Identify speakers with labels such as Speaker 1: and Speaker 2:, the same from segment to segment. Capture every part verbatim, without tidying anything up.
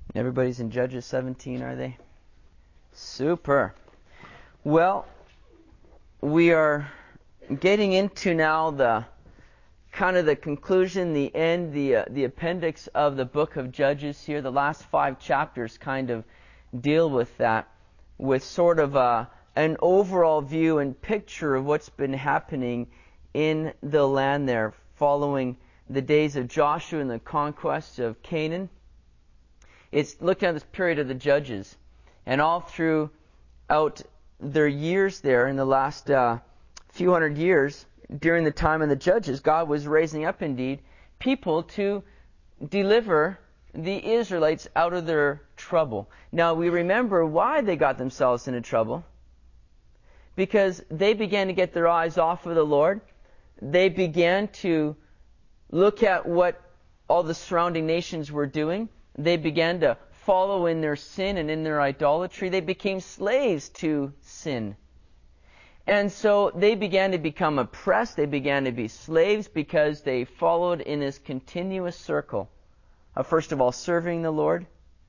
Speaker 1: Everybody's in Judges seventeen, are they? Super. Well, we are getting into now the kind of the conclusion, the end, the uh, the appendix of the book of Judges here. The last five chapters kind of deal with that, with sort of a, an overall view and picture of what's been happening in the land there following the days of Joshua and the conquest of Canaan. It's looking at this period of the Judges, and all throughout their years there, in the last uh, few hundred years, during the time of the Judges, God was raising up indeed people to deliver the Israelites out of their trouble. Now we remember why they got themselves into trouble. Because they began to get their eyes off of the Lord. They began to look at what all the surrounding nations were doing. They began to follow in their sin and in their idolatry. They became slaves to sin. And so they began to become oppressed. They began to be slaves because they followed in this continuous circle of, first of all, serving the Lord,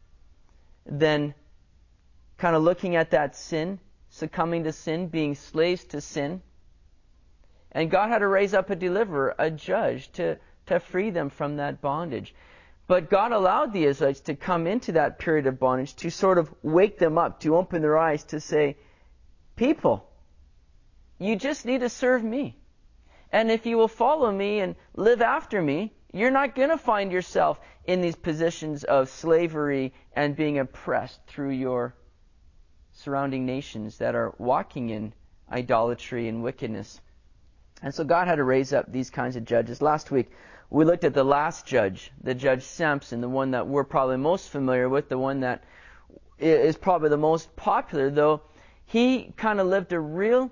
Speaker 1: then kind of looking at that sin, succumbing to sin, being slaves to sin. And God had to raise up a deliverer, a judge, to, to free them from that bondage. But God allowed the Israelites to come into that period of bondage to sort of wake them up, to open their eyes, to say, people, you just need to serve me. And if you will follow me and live after me, you're not going to find yourself in these positions of slavery and being oppressed through your surrounding nations that are walking in idolatry and wickedness. And so God had to raise up these kinds of judges. Last week, we looked at the last judge, the judge Samson, the one that we're probably most familiar with, the one that is probably the most popular, though he kind of lived a real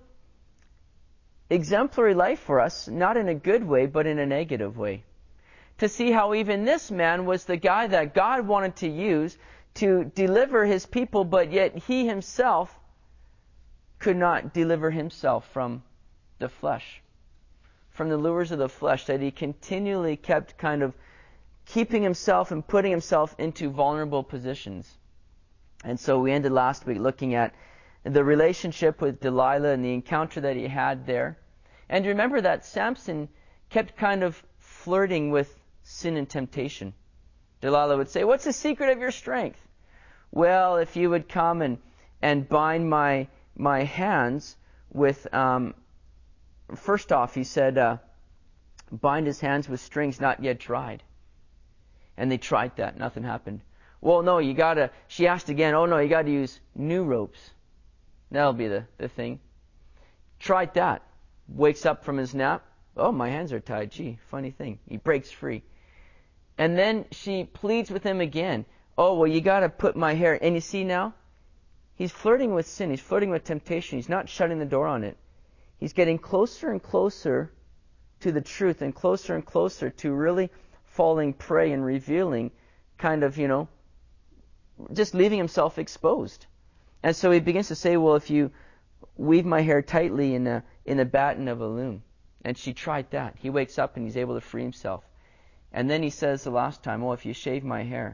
Speaker 1: exemplary life for us, not in a good way, but in a negative way. To see how even this man was the guy that God wanted to use to deliver his people, but yet he himself could not deliver himself from the flesh, from the lures of the flesh, that he continually kept kind of keeping himself and putting himself into vulnerable positions. And so we ended last week looking at the relationship with Delilah and the encounter that he had there. And remember that Samson kept kind of flirting with sin and temptation. Delilah would say, "What's the secret of your strength?" "Well, if you would come and, and bind my my hands with, um, first off," he said, uh, "bind his hands with strings not yet dried." And they tried that. Nothing happened. "Well, no, you gotta," she asked again, "Oh, no, you gotta use new ropes. That'll be the, the thing." Tried that. Wakes up from his nap. "Oh, my hands are tied. Gee, funny thing." He breaks free. And then she pleads with him again. "Oh, well, you got to put my hair." And you see now, he's flirting with sin. He's flirting with temptation. He's not shutting the door on it. He's getting closer and closer to the truth and closer and closer to really falling prey and revealing kind of, you know, just leaving himself exposed. And so he begins to say, "Well, if you weave my hair tightly in a, in a batten of a loom." And she tried that. He wakes up and he's able to free himself. And then he says the last time, "Oh, if you shave my hair."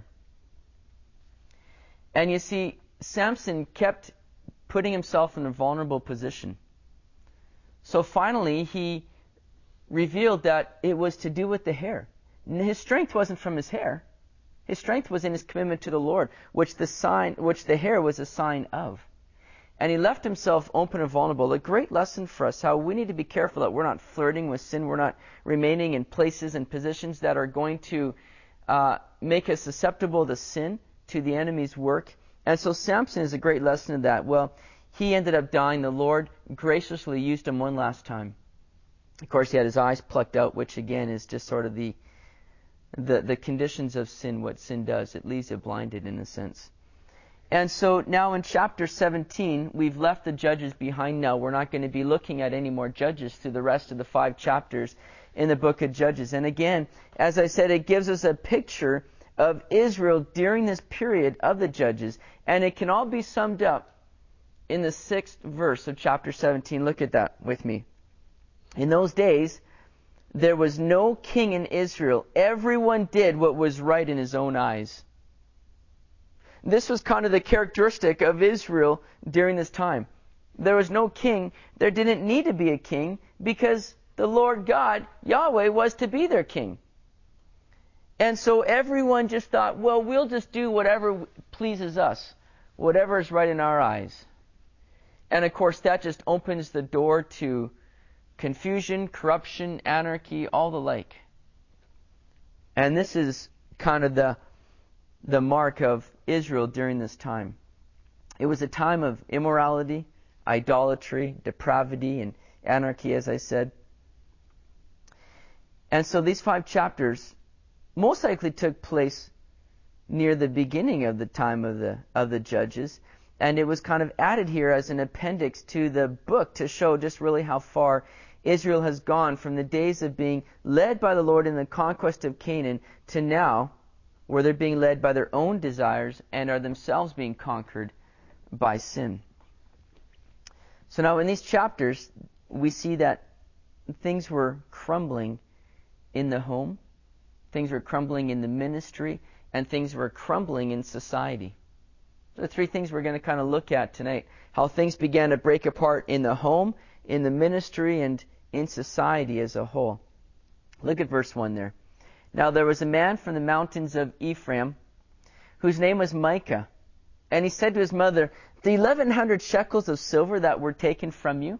Speaker 1: And you see, Samson kept putting himself in a vulnerable position. So finally, he revealed that it was to do with the hair. His strength wasn't from his hair. His strength was in his commitment to the Lord, which the sign, which the hair was a sign of. And he left himself open and vulnerable. A great lesson for us, how we need to be careful that we're not flirting with sin. We're not remaining in places and positions that are going to uh, make us susceptible to sin, to the enemy's work. And so Samson is a great lesson of that. Well, he ended up dying. The Lord graciously used him one last time. Of course, he had his eyes plucked out, which again is just sort of the the, the conditions of sin, what sin does. It leaves you blinded in a sense. And so now in chapter seventeen, we've left the judges behind now. We're not going to be looking at any more judges through the rest of the five chapters in the book of Judges. And again, as I said, it gives us a picture of Israel during this period of the judges. And it can all be summed up in the sixth verse of chapter seventeen. Look at that with me. "In those days, there was no king in Israel. Everyone did what was right in his own eyes." this was kind of the characteristic of Israel during this time. There was no king. There didn't need to be a king because the Lord God, Yahweh, was to be their king. And so everyone just thought, well, we'll just do whatever pleases us, whatever is right in our eyes. And of course, that just opens the door to confusion, corruption, anarchy, all the like. And this is kind of the the mark of Israel during this time. It was a time of immorality, idolatry, depravity, and anarchy, as I said. And so these five chapters most likely took place near the beginning of the time of the of the judges, and it was kind of added here as an appendix to the book to show just really how far Israel has gone from the days of being led by the Lord in the conquest of Canaan to now, where they're being led by their own desires and are themselves being conquered by sin. So now in these chapters, we see that things were crumbling in the home, things were crumbling in the ministry, and things were crumbling in society. The three things we're going to kind of look at tonight. How things began to break apart in the home, in the ministry, and in society as a whole. Look at verse one there. Now there was a man from the mountains of Ephraim, whose name was Micah. And he said to his mother, the eleven hundred shekels of silver that were taken from you,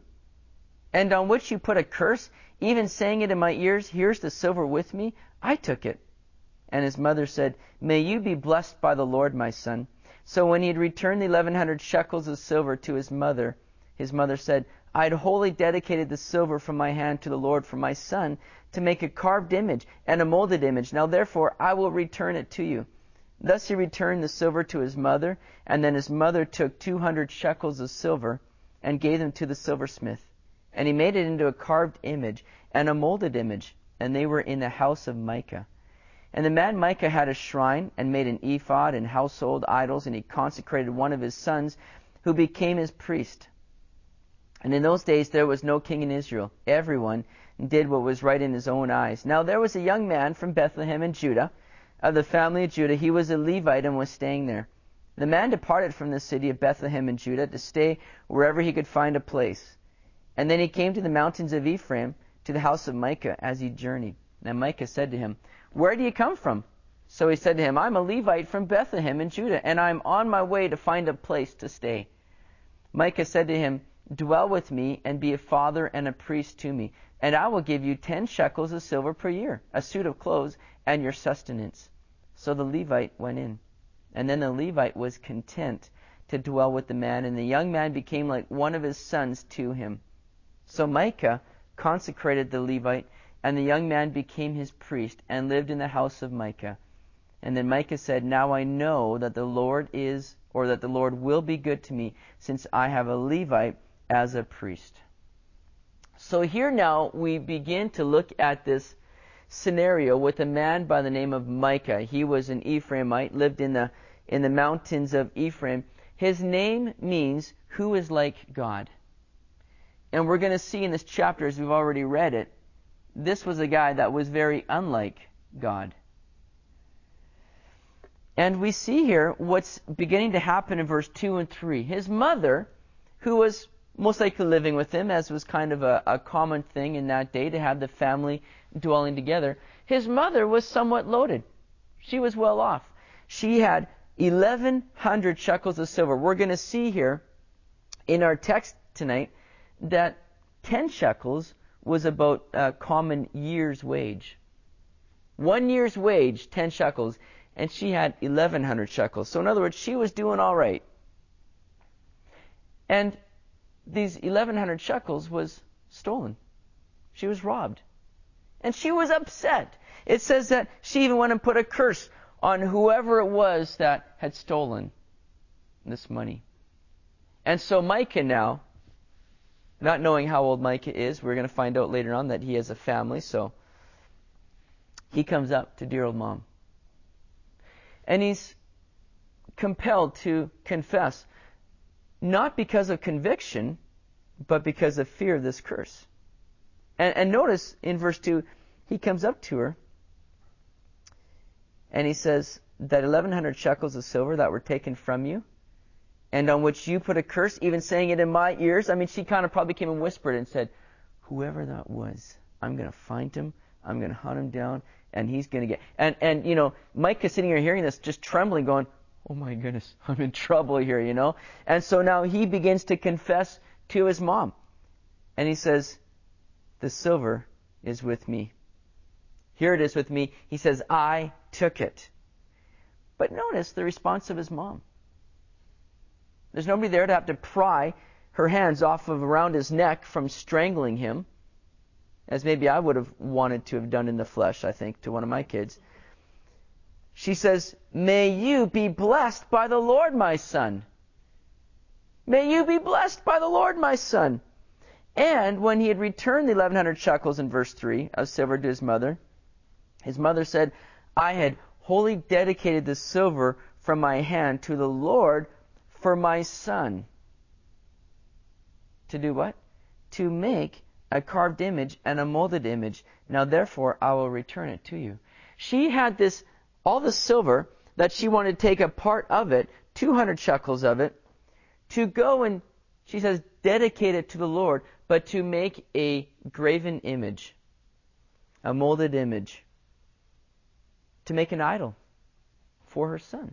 Speaker 1: and on which you put a curse, even saying it in my ears, here's the silver with me, I took it. And his mother said, may you be blessed by the Lord, my son. So when he had returned the eleven hundred shekels of silver to his mother, his mother said, I had wholly dedicated the silver from my hand to the Lord for my son to make a carved image and a molded image. Now therefore I will return it to you. Thus he returned the silver to his mother, and then his mother took two hundred shekels of silver and gave them to the silversmith. And he made it into a carved image and a molded image, and they were in the house of Micah. And the man Micah had a shrine and made an ephod and household idols, and he consecrated one of his sons who became his priest. And in those days there was no king in Israel. Everyone did what was right in his own eyes. Now there was a young man from Bethlehem in Judah, of the family of Judah. He was a Levite and was staying there. The man departed from the city of Bethlehem in Judah to stay wherever he could find a place. And then he came to the mountains of Ephraim, to the house of Micah, as he journeyed. And Micah said to him, where do you come from? So he said to him, I'm a Levite from Bethlehem in Judah, and I'm on my way to find a place to stay. Micah said to him, dwell with me and be a father and a priest to me, and I will give you ten shekels of silver per year, a suit of clothes, and your sustenance. So the Levite went in. And then the Levite was content to dwell with the man, and the young man became like one of his sons to him. So Micah consecrated the Levite, and the young man became his priest, and lived in the house of Micah. And then Micah said, now I know that the Lord is, or that the Lord will be good to me, since I have a Levite as a priest. So here now we begin to look at this scenario with a man by the name of Micah. He was an Ephraimite, lived in the in the mountains of Ephraim. His name means who is like God. And we're going to see in this chapter, as we've already read it, this was a guy that was very unlike God. And we see here what's beginning to happen in verse two and three. His mother, who was most likely living with him, as was kind of a, a common thing in that day to have the family dwelling together, his mother was somewhat loaded. She was well off. She had eleven hundred shekels of silver. We're going to see here in our text tonight that ten shekels was about a common year's wage. One year's wage, ten shekels, and she had eleven hundred shekels. So in other words, she was doing all right. And these eleven hundred shekels was stolen. She was robbed. And she was upset. It says that she even went and put a curse on whoever it was that had stolen this money. And so Micah now, not knowing how old Micah is, we're going to find out later on that he has a family, so he comes up to dear old mom. And he's compelled to confess, not because of conviction, but because of fear of this curse. And, and notice in verse two, he comes up to her and he says, that eleven hundred shekels of silver that were taken from you, and on which you put a curse, even saying it in my ears? I mean, she kind of probably came and whispered and said, whoever that was, I'm going to find him, I'm going to hunt him down, and he's going to get... And, and, you know, Micah sitting here hearing this, just trembling, going, oh my goodness, I'm in trouble here, you know? And so now he begins to confess to his mom. And he says, the silver is with me. Here it is with me. He says, I took it. But notice the response of his mom. There's nobody there to have to pry her hands off of around his neck from strangling him, as maybe I would have wanted to have done in the flesh, I think, to one of my kids. She says, may you be blessed by the Lord, my son. May you be blessed by the Lord, my son. And when he had returned the eleven hundred shekels in verse three of silver to his mother, his mother said, I had wholly dedicated the silver from my hand to the Lord for my son. To do what? To make a carved image and a molded image. Now therefore I will return it to you. She had this, all the silver that she wanted to take a part of it, two hundred shekels of it, to go and, she says, dedicate it to the Lord, but to make a graven image, a molded image, to make an idol for her son.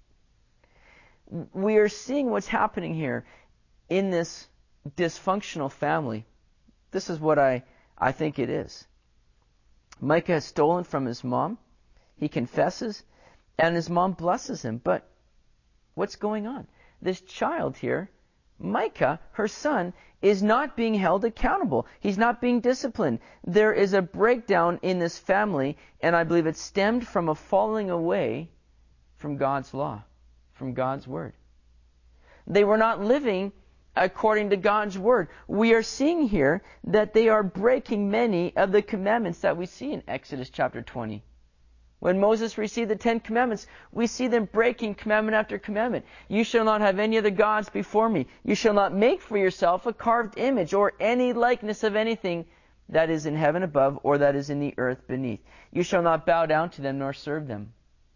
Speaker 1: We are seeing what's happening here in this dysfunctional family. This is what I, I think it is. Micah has stolen from his mom. He confesses, and his mom blesses him. But what's going on? This child here, Micah, her son, is not being held accountable. He's not being disciplined. There is a breakdown in this family, and I believe it stemmed from a falling away from God's law, from God's word. They were not living according to God's word. We are seeing here that they are breaking many of the commandments that we see in Exodus chapter twenty. When Moses received the Ten Commandments, we see them breaking commandment after commandment. You shall not have any other gods before me. You shall not make for yourself a carved image or any likeness of anything that is in heaven above or that is in the earth beneath. You shall not bow down to them nor serve them.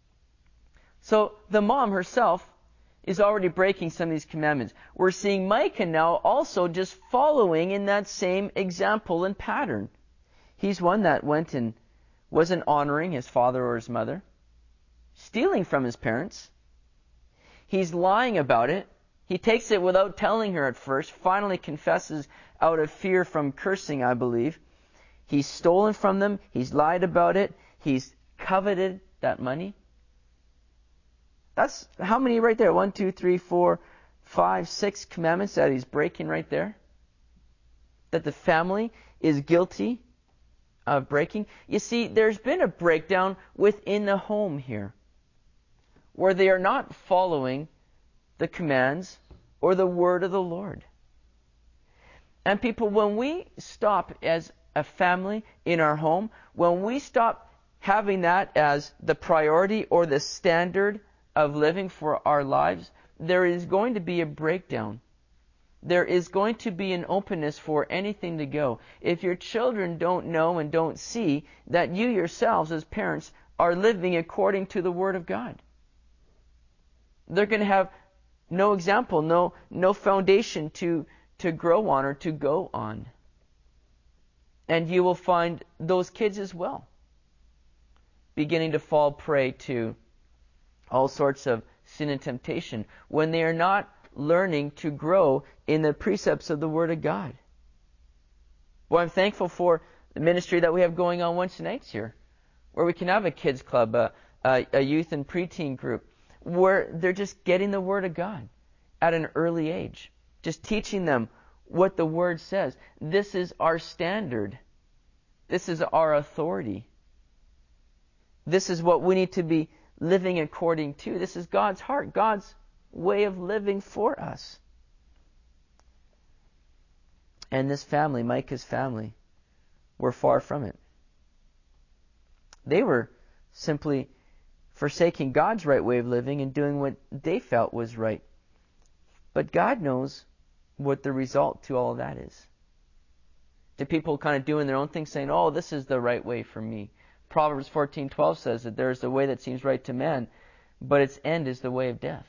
Speaker 1: So the mom herself is already breaking some of these commandments. We're seeing Micah now also just following in that same example and pattern. He's one that went and wasn't honoring his father or his mother, stealing from his parents. He's lying about it. He takes it without telling her at first, finally confesses out of fear from cursing, I believe. He's stolen from them. He's lied about it. He's coveted that money. That's how many right there? One, two, three, four, five, six commandments that he's breaking right there. That the family is guilty of breaking. You see, there's been a breakdown within the home here, where they are not following the commands or the word of the Lord. And people, when we stop as a family in our home, when we stop having that as the priority or the standard of living for our lives, there is going to be a breakdown. There is going to be an openness for anything to go. If your children don't know and don't see that you yourselves as parents are living according to the Word of God, they're going to have no example, no no foundation to, to grow on or to go on. And you will find those kids as well beginning to fall prey to all sorts of sin and temptation when they are not learning to grow in the precepts of the Word of God. Well, I'm thankful for the ministry that we have going on Wednesday nights here, where we can have a kids club, a, a, a youth and preteen group, where they're just getting the Word of God at an early age, just teaching them what the Word says. This is our standard. This is our authority. This is what we need to be living according to. This is God's heart, God's way of living for us. And this family, Micah's family, were far from it. They were simply forsaking God's right way of living and doing what they felt was right. But God knows what the result to all of that is. To people kind of doing their own thing, saying, oh, this is the right way for me. Proverbs fourteen twelve says that there is a way that seems right to man, but its end is the way of death.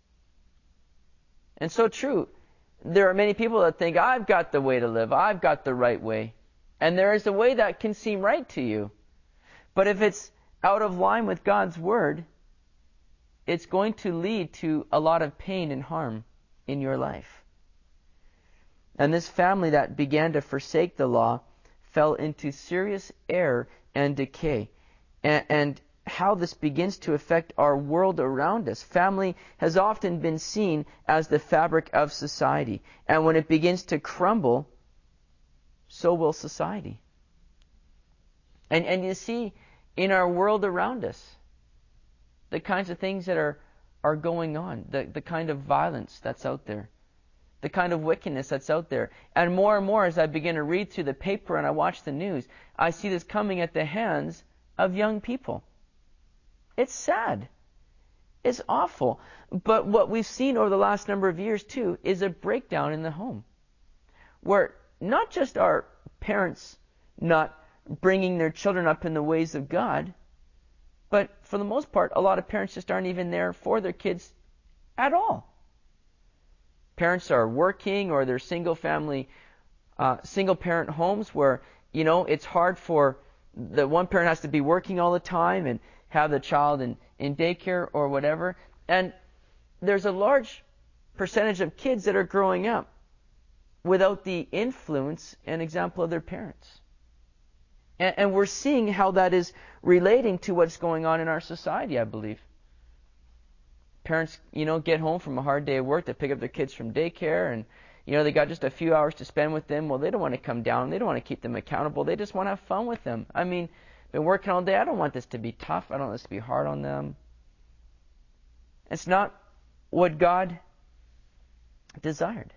Speaker 1: And so true. There are many people that think, I've got the way to live. I've got the right way. And there is a way that can seem right to you. But if it's out of line with God's Word, it's going to lead to a lot of pain and harm in your life. And this family that began to forsake the law fell into serious error and decay. And, and how this begins to affect our world around us. Family has often been seen as the fabric of society. And when it begins to crumble, so will society. And, and you see, in our world around us, the kinds of things that are, are going on, the, the kind of violence that's out there, the kind of wickedness that's out there. And more and more as I begin to read through the paper and I watch the news, I see this coming at the hands of young people. It's sad. It's awful. But what we've seen over the last number of years, too, is a breakdown in the home. Where not just are parents not bringing their children up in the ways of God, but for the most part, a lot of parents just aren't even there for their kids at all. Parents are working, or they're single family, uh, single parent homes where, you know, it's hard for the one parent has to be working all the time and have the child in, in daycare or whatever. And there's a large percentage of kids that are growing up without the influence and example of their parents. And, and we're seeing how that is relating to what's going on in our society, I believe. Parents, you know, get home from a hard day of work, they pick up their kids from daycare, and, you know, they got just a few hours to spend with them. Well, they don't want to come down. They don't want to keep them accountable. They just want to have fun with them. I mean, been working all day. I don't want this to be tough. I don't want this to be hard on them. It's not what God desired.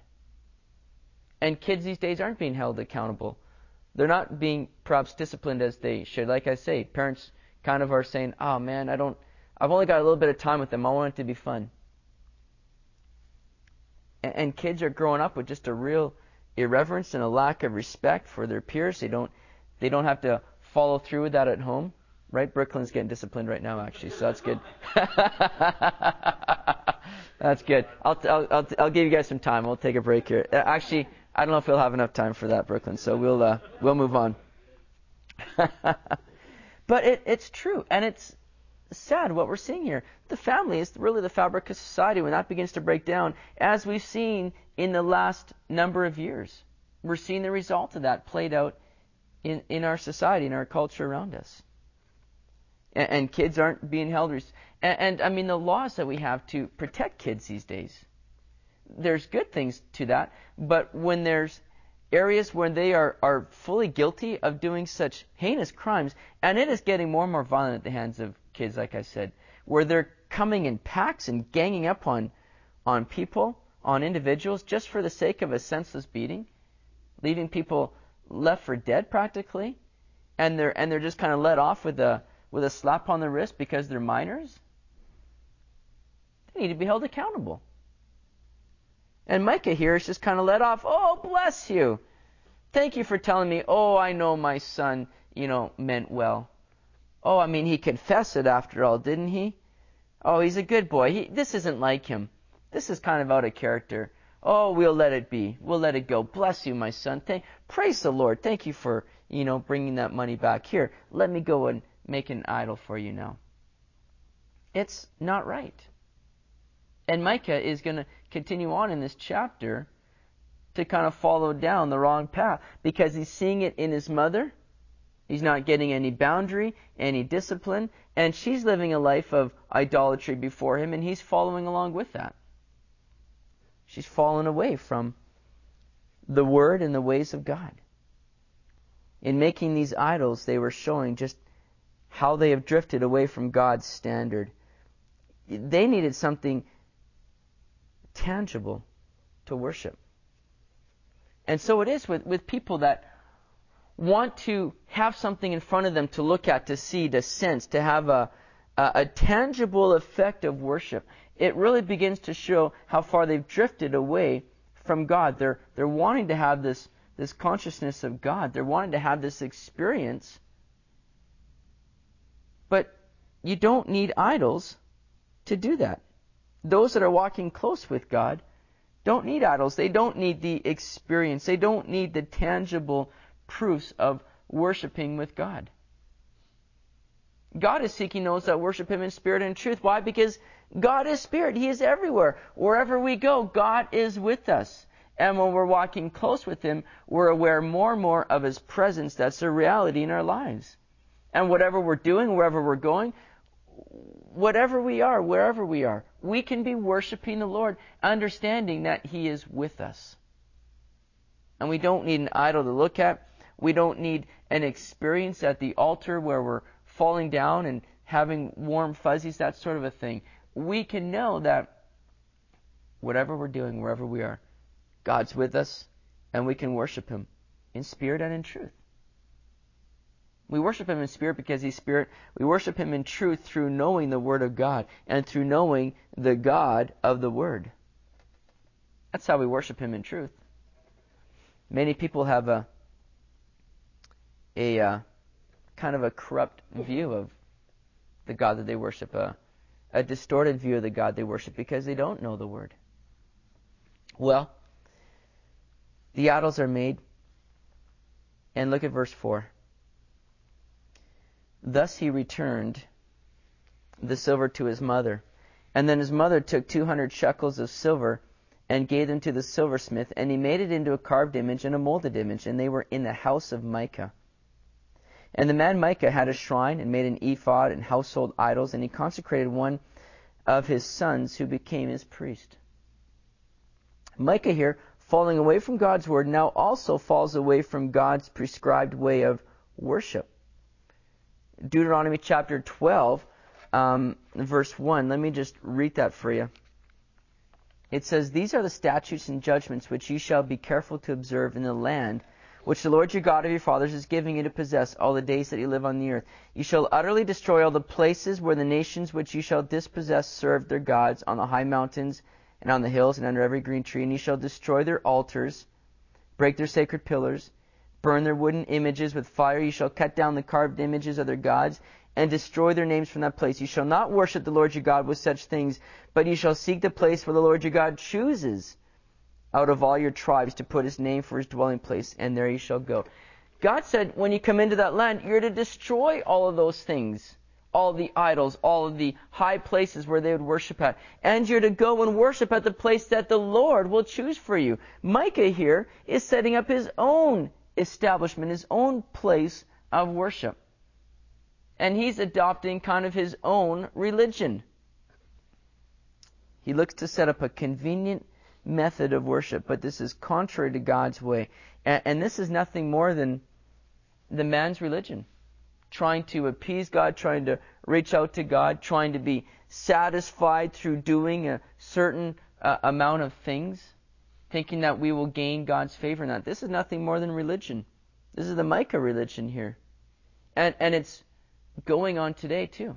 Speaker 1: And kids these days aren't being held accountable. They're not being perhaps disciplined as they should. Like I say, parents kind of are saying, oh man, I don't, I've only got a little bit of time with them. I want it to be fun. And, and kids are growing up with just a real irreverence and a lack of respect for their peers. They don't, they don't have to follow through with that at home, right? Brooklyn's getting disciplined right now, actually, so that's good. That's good. I'll, I'll I'll I'll give you guys some time. We'll take a break here. Actually, I don't know if we'll have enough time for that, Brooklyn. So we'll uh, we'll move on. But it, it's true, and it's sad what we're seeing here. The family is really the fabric of society. When that begins to break down, as we've seen in the last number of years, we're seeing the result of that played out in, in our society, in our culture around us. And, and kids aren't being held. Res- and, and, I mean, the laws that we have to protect kids these days, there's good things to that. But when there's areas where they are, are fully guilty of doing such heinous crimes, and it is getting more and more violent at the hands of kids, like I said, where they're coming in packs and ganging up on, on people, on individuals, just for the sake of a senseless beating, leaving people left for dead practically, and they're and they're just kind of let off with a with a slap on the wrist because they're minors. They need to be held accountable. And Micah here is just kind of let off. Oh, bless you. Thank you for telling me. Oh, I know my son, you know, meant well. Oh, I mean, he confessed it after all, didn't he? Oh, he's a good boy. He, this isn't like him. This is kind of out of character. Oh, we'll let it be. We'll let it go. Bless you, my son. Thank, praise the Lord. Thank you for, you know, bringing that money back. Here, let me go and make an idol for you now. It's not right. And Micah is going to continue on in this chapter to kind of follow down the wrong path because he's seeing it in his mother. He's not getting any boundary, any discipline, and she's living a life of idolatry before him, and he's following along with that. She's fallen away from the Word and the ways of God. In making these idols, they were showing just how they have drifted away from God's standard. They needed something tangible to worship. And so it is with, with people that want to have something in front of them to look at, to see, to sense, to have a, a, a tangible effect of worship. It really begins to show how far they've drifted away from God. They're they're wanting to have this, this consciousness of God. They're wanting to have this experience. But you don't need idols to do that. Those that are walking close with God don't need idols. They don't need the experience. They don't need the tangible proofs of worshiping with God. God is seeking those that worship Him in spirit and truth. Why? Because God is spirit. He is everywhere. Wherever we go, God is with us. And when we're walking close with Him, we're aware more and more of His presence. That's a reality in our lives. And whatever we're doing, wherever we're going, whatever we are, wherever we are, we can be worshiping the Lord, understanding that He is with us. And we don't need an idol to look at. We don't need an experience at the altar where we're falling down and having warm fuzzies, that sort of a thing. We can know that whatever we're doing, wherever we are, God's with us, and we can worship Him in spirit and in truth. We worship Him in spirit because He's spirit. We worship Him in truth through knowing the Word of God and through knowing the God of the Word. That's how we worship Him in truth. Many people have a a uh, kind of a corrupt view of the God that they worship, a, a distorted view of the God they worship because they don't know the Word. Well, the idols are made, and look at verse four. Thus he returned the silver to his mother. And then his mother took two hundred shekels of silver and gave them to the silversmith, and he made it into a carved image and a molded image, and they were in the house of Micah. And the man Micah had a shrine and made an ephod and household idols, and he consecrated one of his sons who became his priest. Micah here, falling away from God's word, now also falls away from God's prescribed way of worship. Deuteronomy chapter twelve, um, verse one. Let me just read that for you. It says, "These are the statutes and judgments which you shall be careful to observe in the land which the Lord your God of your fathers is giving you to possess all the days that you live on the earth. You shall utterly destroy all the places where the nations which you shall dispossess serve their gods, on the high mountains and on the hills and under every green tree. And you shall destroy their altars, break their sacred pillars, burn their wooden images with fire. You shall cut down the carved images of their gods and destroy their names from that place. You shall not worship the Lord your God with such things, but you shall seek the place where the Lord your God chooses out of all your tribes to put His name for His dwelling place, and there you shall go." God said when you come into that land, you're to destroy all of those things, all the idols, all of the high places where they would worship at. And you're to go and worship at the place that the Lord will choose for you. Micah here is setting up his own establishment, his own place of worship. And he's adopting kind of his own religion. He looks to set up a convenient method of worship, but this is contrary to God's way. And, and this is nothing more than the man's religion. Trying to appease God, trying to reach out to God, trying to be satisfied through doing a certain uh, amount of things, thinking that we will gain God's favor in that. This is nothing more than religion. This is the Micah religion here. And, and it's going on today too.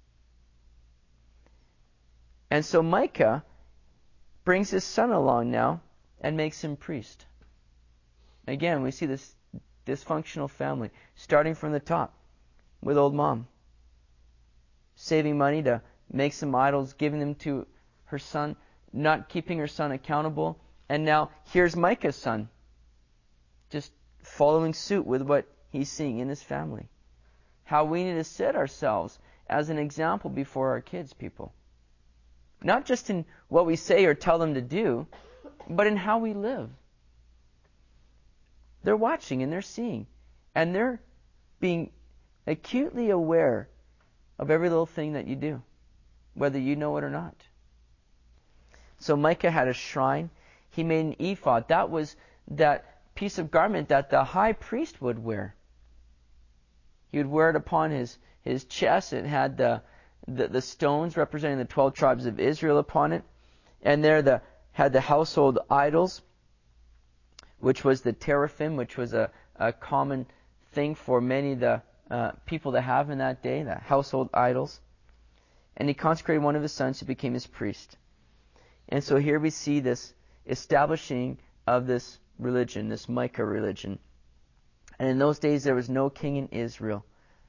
Speaker 1: And so Micah brings his son along now and makes him priest. Again, we see this dysfunctional family, starting from the top with old mom, saving money to make some idols, giving them to her son, not keeping her son accountable. And now here's Micah's son, just following suit with what he's seeing in his family. How we need to set ourselves as an example before our kids, people. Not just in what we say or tell them to do, but in how we live. They're watching and they're seeing. And they're being acutely aware of every little thing that you do, whether you know it or not. So Micah had a shrine. He made an ephod. That was that piece of garment that the high priest would wear. He would wear it upon his, his chest. It had the The, the stones representing the twelve tribes of Israel upon it. And there the had the household idols, which was the teraphim, which was a, a common thing for many of the uh, people to have in that day, the household idols. And he consecrated one of his sons who became his priest. And so here we see this establishing of this religion, this Micah religion. And in those days there was no king in Israel.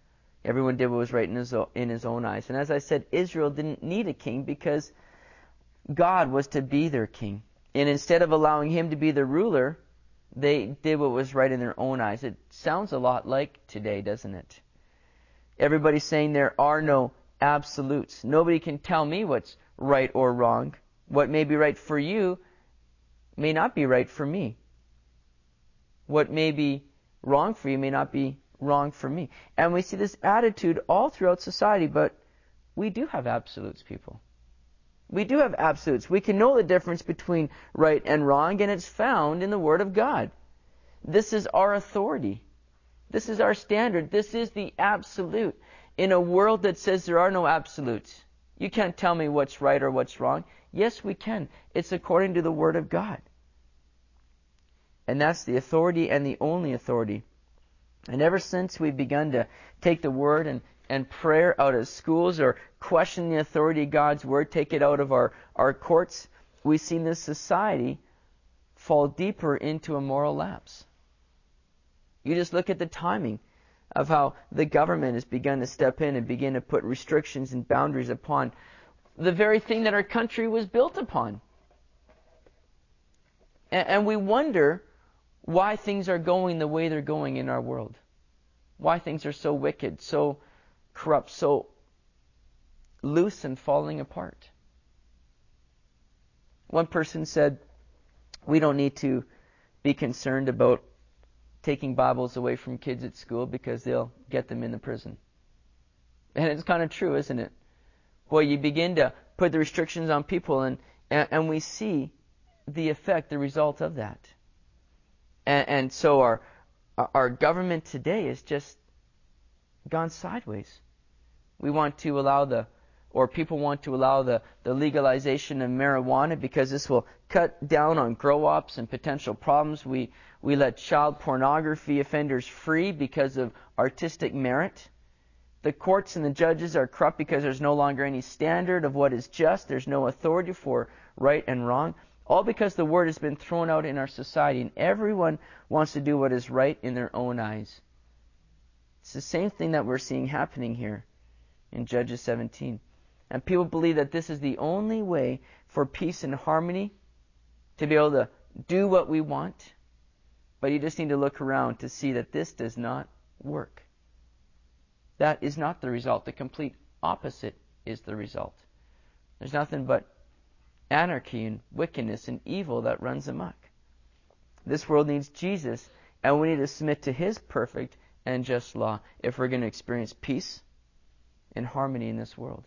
Speaker 1: Everyone did what was right in his, in his own eyes. And as I said, Israel didn't need a king because God was to be their king. And instead of allowing him to be the ruler, they did what was right in their own eyes. It sounds a lot like today, doesn't it? Everybody's saying there are no absolutes. Nobody can tell me what's right or wrong. What may be right for you may not be right for me. What may be wrong for you may not be wrong for me. And we see this attitude all throughout society, but we do have absolutes, people. We do have absolutes. We can know the difference between right and wrong, and it's found in the Word of God. This is our authority. This is our standard. This is the absolute. In a world that says there are no absolutes, you can't tell me what's right or what's wrong. Yes, we can. It's according to the Word of God. And that's the authority and the only authority. And ever since we've begun to take the Word and, and prayer out of schools or question the authority of God's Word, take it out of our, our courts, we've seen this society fall deeper into a moral lapse. You just look at the timing of how the government has begun to step in and begin to put restrictions and boundaries upon the very thing that our country was built upon. And, and we wonder why things are going the way they're going in our world. Why things are so wicked, so corrupt, so loose and falling apart. One person said, we don't need to be concerned about taking Bibles away from kids at school because they'll get them in the prison. And it's kind of true, isn't it? Well, you begin to put the restrictions on people, and, and, and we see the effect, the result of that. And, and so our our government today has just gone sideways. We want to allow the, or people want to allow the, the legalization of marijuana because this will cut down on grow-ops and potential problems. We we let child pornography offenders free because of artistic merit. The courts and the judges are corrupt because there's no longer any standard of what is just. There's no authority for right and wrong. All because the word has been thrown out in our society, and everyone wants to do what is right in their own eyes. It's the same thing that we're seeing happening here in Judges seventeen. And people believe that this is the only way for peace and harmony, to be able to do what we want. But you just need to look around to see that this does not work. That is not the result. The complete opposite is the result. There's nothing but anarchy and wickedness and evil that runs amok. This world needs Jesus, and we need to submit to His perfect and just law if we're going to experience peace and harmony in this world.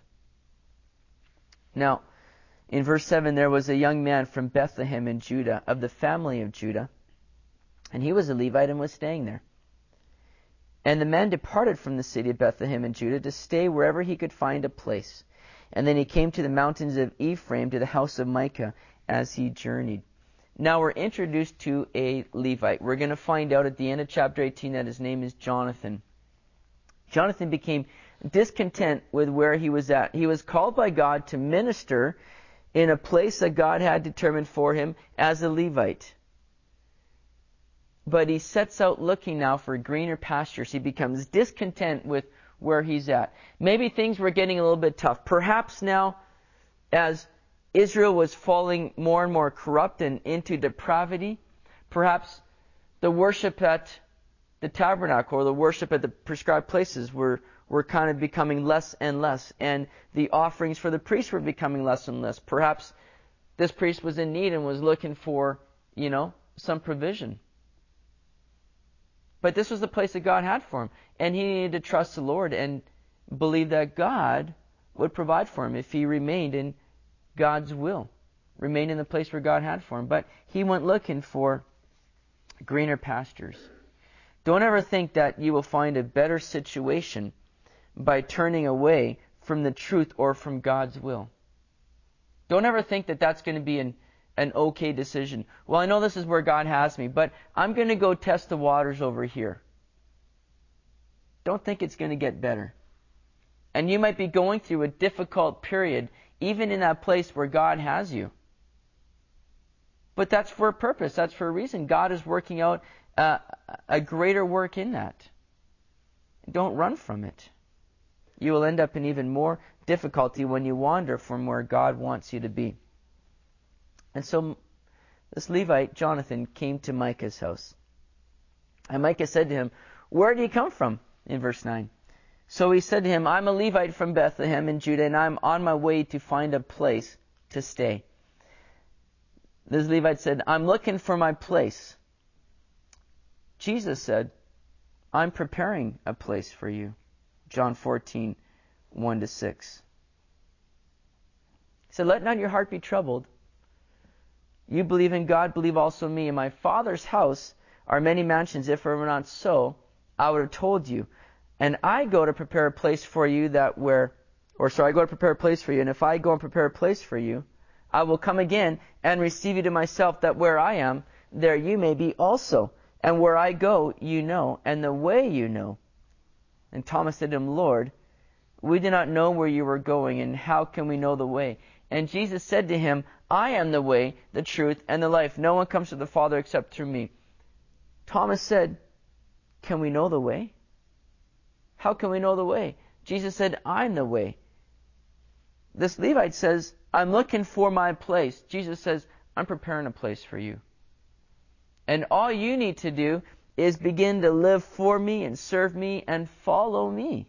Speaker 1: Now, in verse seven, there was a young man from Bethlehem in Judah, of the family of Judah, and he was a Levite and was staying there. And the man departed from the city of Bethlehem in Judah to stay wherever he could find a place. And then he came to the mountains of Ephraim, to the house of Micah, as he journeyed. Now we're introduced to a Levite. We're going to find out at the end of chapter eighteen that his name is Jonathan. Jonathan became discontent with where he was at. He was called by God to minister in a place that God had determined for him as a Levite. But he sets out looking now for greener pastures. He becomes discontent with where he's at. Maybe things were getting a little bit tough. Perhaps now, as Israel was falling more and more corrupt and into depravity, perhaps the worship at the tabernacle or the worship at the prescribed places were, were kind of becoming less and less, and the offerings for the priests were becoming less and less. Perhaps this priest was in need and was looking for, you know, some provision. But this was the place that God had for him. And he needed to trust the Lord and believe that God would provide for him if he remained in God's will. Remained in the place where God had for him. But he went looking for greener pastures. Don't ever think that you will find a better situation by turning away from the truth or from God's will. Don't ever think that that's going to be an an okay decision. Well, I know this is where God has me, but I'm going to go test the waters over here. Don't think it's going to get better. And you might be going through a difficult period, even in that place where God has you. But that's for a purpose. That's for a reason. God is working out uh, a greater work in that. Don't run from it. You will end up in even more difficulty when you wander from where God wants you to be. And so this Levite, Jonathan, came to Micah's house. And Micah said to him, "Where do you come from?" in verse nine. So he said to him, "I'm a Levite from Bethlehem in Judah, and I'm on my way to find a place to stay." This Levite said, "I'm looking for my place." Jesus said, "I'm preparing a place for you." John fourteen, one to six. He said, "Let not your heart be troubled. You believe in God, believe also in me. In my Father's house are many mansions. If it were not so, I would have told you. And I go to prepare a place for you that where, or sorry, I go to prepare a place for you. And if I go and prepare a place for you, I will come again and receive you to myself, that where I am, there you may be also. And where I go, you know, and the way you know." And Thomas said to him, "Lord, we do not know where you are going, and how can we know the way?" And Jesus said to him, "I am the way, the truth, and the life. No one comes to the Father except through me." Thomas said, "Can we know the way?" How can we know the way? Jesus said, "I'm the way." This Levite says, "I'm looking for my place." Jesus says, "I'm preparing a place for you. And all you need to do is begin to live for me and serve me and follow me."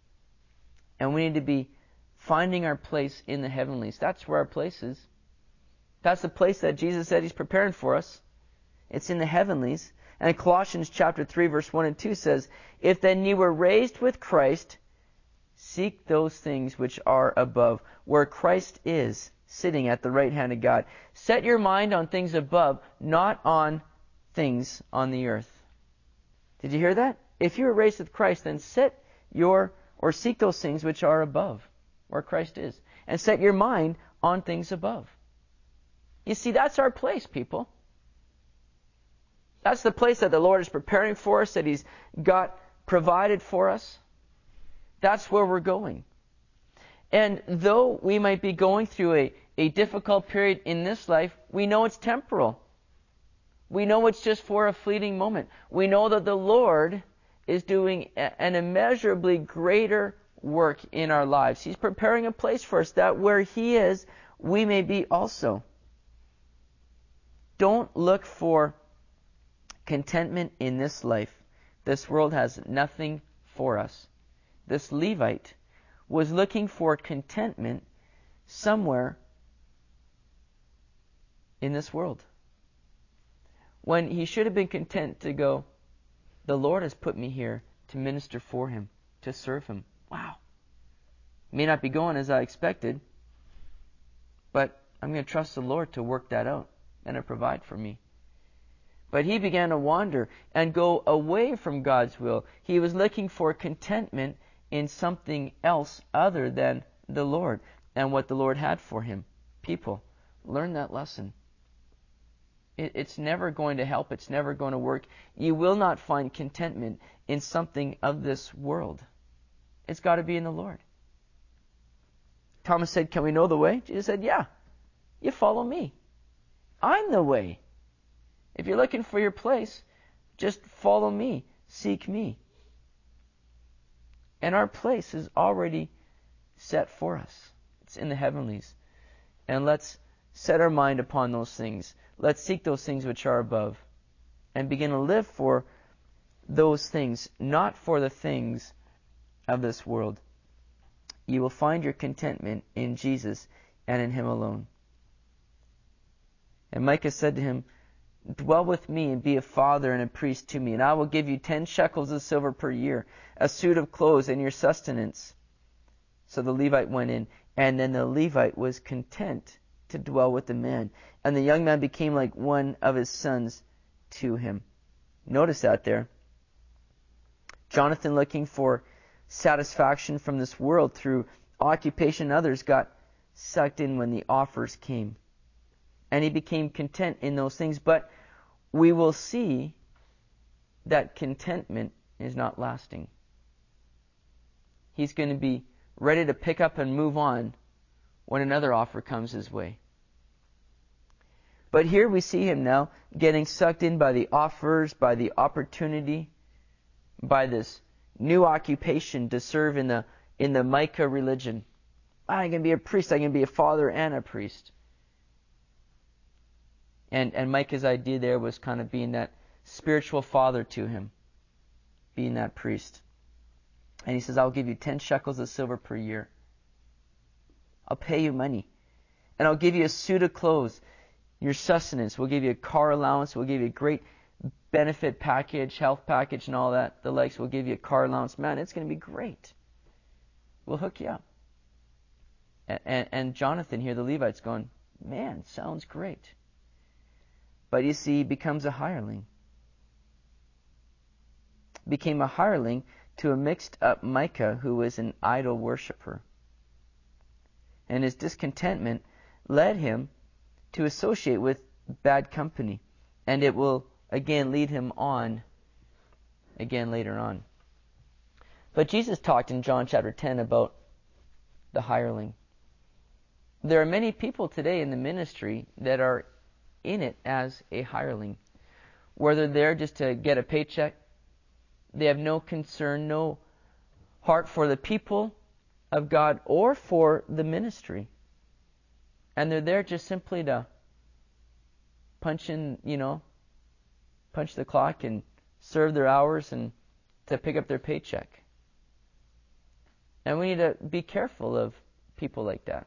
Speaker 1: And we need to be finding our place in the heavenlies. That's where our place is. That's the place that Jesus said He's preparing for us. It's in the heavenlies. And Colossians chapter three, verse one and two says, "If then ye were raised with Christ, seek those things which are above, where Christ is, sitting at the right hand of God. Set your mind on things above, not on things on the earth." Did you hear that? If you were raised with Christ, then set your, or seek those things which are above, where Christ is. And set your mind on things above. You see, that's our place, people. That's the place that the Lord is preparing for us, that He's got provided for us. That's where we're going. And though we might be going through a, a difficult period in this life, we know it's temporal. We know it's just for a fleeting moment. We know that the Lord is doing an immeasurably greater work in our lives. He's preparing a place for us that where He is, we may be also. Don't look for contentment in this life. This world has nothing for us. This Levite was looking for contentment somewhere in this world, when he should have been content to go, the Lord has put me here to minister for Him, to serve Him. Wow. May not be going as I expected, but I'm going to trust the Lord to work that out and to provide for me. But he began to wander and go away from God's will. He was looking for contentment in something else other than the Lord and what the Lord had for him. People, learn that lesson. It, it's never going to help. It's never going to work. You will not find contentment in something of this world. It's got to be in the Lord. Thomas said, "Can we know the way?" Jesus said, "Yeah. You follow me. I'm the way. If you're looking for your place, just follow me. Seek me." And our place is already set for us. It's in the heavenlies. And let's set our mind upon those things. Let's seek those things which are above. And begin to live for those things, not for the things of this world. You will find your contentment in Jesus and in Him alone. And Micah said to him, "Dwell with me and be a father and a priest to me, and I will give you ten shekels of silver per year, a suit of clothes, and your sustenance." So the Levite went in, and then the Levite was content to dwell with the man. And the young man became like one of his sons to him. Notice that there. Jonathan, looking for satisfaction from this world through occupation and others, got sucked in when the offers came. And he became content in those things. But we will see that contentment is not lasting. He's going to be ready to pick up and move on when another offer comes his way. But here we see him now getting sucked in by the offers, by the opportunity, by this new occupation to serve in the in the Micah religion. I'm going to be a priest. I'm going to be a father and a priest. And and Micah's idea there was kind of being that spiritual father to him, being that priest. And he says, I'll give you ten shekels of silver per year. I'll pay you money. And I'll give you a suit of clothes, your sustenance. We'll give you a car allowance. We'll give you a great benefit package, health package and all that. The likes, we'll give you a car allowance. Man, it's going to be great. We'll hook you up. And, and, and Jonathan here, the Levite's going, man, sounds great. But you see, he becomes a hireling. Became a hireling to a mixed up Micah who was an idol worshiper. And his discontentment led him to associate with bad company. And it will again lead him on again later on. But Jesus talked in John chapter ten about the hireling. There are many people today in the ministry that are in it as a hireling, where they're there just to get a paycheck. They have no concern, no heart for the people of God or for the ministry. And they're there just simply to punch in, you know, punch the clock and serve their hours and to pick up their paycheck. And we need to be careful of people like that.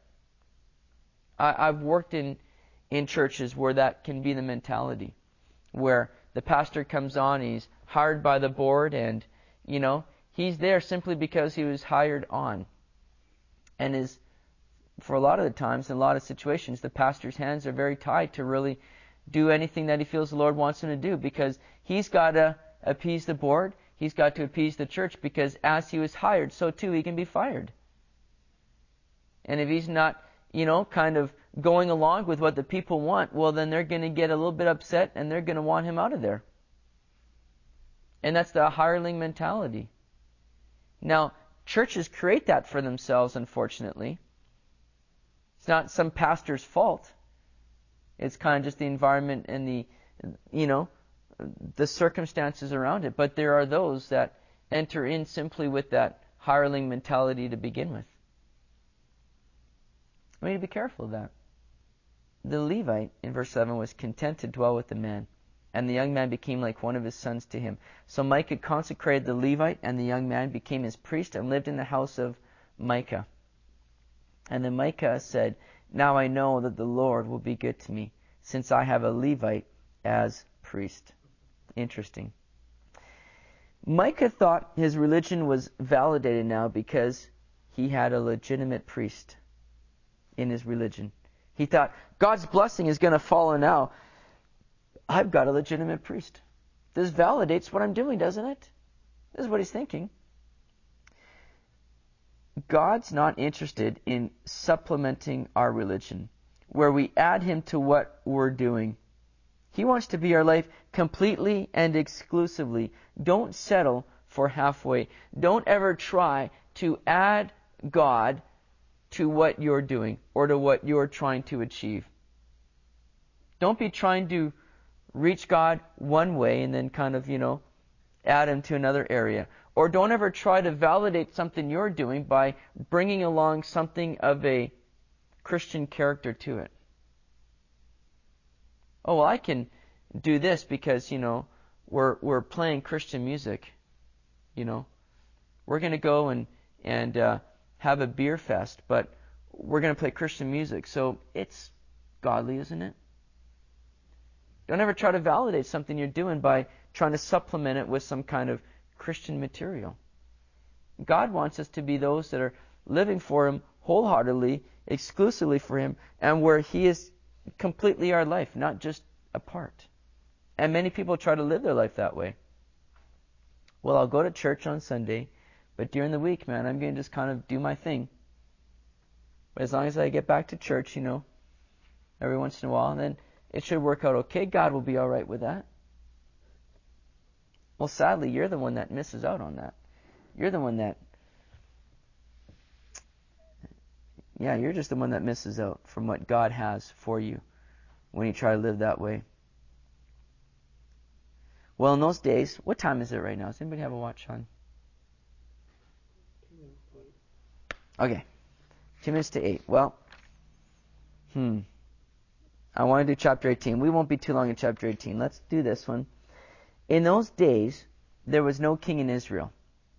Speaker 1: I, I've worked in in churches where that can be the mentality, where the pastor comes on, he's hired by the board, and, you know, he's there simply because he was hired on. And is, for a lot of the times, in a lot of situations, the pastor's hands are very tied to really do anything that he feels the Lord wants him to do, because he's got to appease the board, he's got to appease the church, because as he was hired, so too he can be fired. And if he's not, you know, kind of going along with what the people want, well, then they're going to get a little bit upset and they're going to want him out of there. And that's the hireling mentality. Now, churches create that for themselves, unfortunately. It's not some pastor's fault. It's kind of just the environment and the, you know, the circumstances around it. But there are those that enter in simply with that hireling mentality to begin with. We need to be careful of that. The Levite, in verse seven, was content to dwell with the man, and the young man became like one of his sons to him. So Micah consecrated the Levite, and the young man became his priest and lived in the house of Micah. And then Micah said, now I know that the Lord will be good to me, since I have a Levite as priest. Interesting. Micah thought his religion was validated now because he had a legitimate priest in his religion. He thought, God's blessing is going to follow now. I've got a legitimate priest. This validates what I'm doing, doesn't it? This is what he's thinking. God's not interested in supplementing our religion, where we add him to what we're doing. He wants to be our life completely and exclusively. Don't settle for halfway. Don't ever try to add God to what you're doing or to what you're trying to achieve. Don't be trying to reach God one way and then kind of, you know, add him to another area. Or don't ever try to validate something you're doing by bringing along something of a Christian character to it. Oh, well, I can do this because, you know, we're we're playing Christian music. You know, we're going to go and and uh, have a beer fest, but we're going to play Christian music, so it's godly, isn't it? Don't ever try to validate something you're doing by trying to supplement it with some kind of Christian material. God wants us to be those that are living for him wholeheartedly, exclusively for him, and where he is completely our life, not just a part. And many people try to live their life that way. Well, I'll go to church on Sunday, but during the week, man, I'm going to just kind of do my thing. But as long as I get back to church, you know, every once in a while, then it should work out okay. God will be all right with that. Well, sadly, you're the one that misses out on that. You're the one that, yeah, you're just the one that misses out from what God has for you when you try to live that way. Well, in those days, what time is it right now? Does anybody have a watch on? Okay. Two minutes to eight. Well, hmm. I want to do chapter eighteen. We won't be too long in chapter eighteen. Let's do this one. In those days, there was no king in Israel.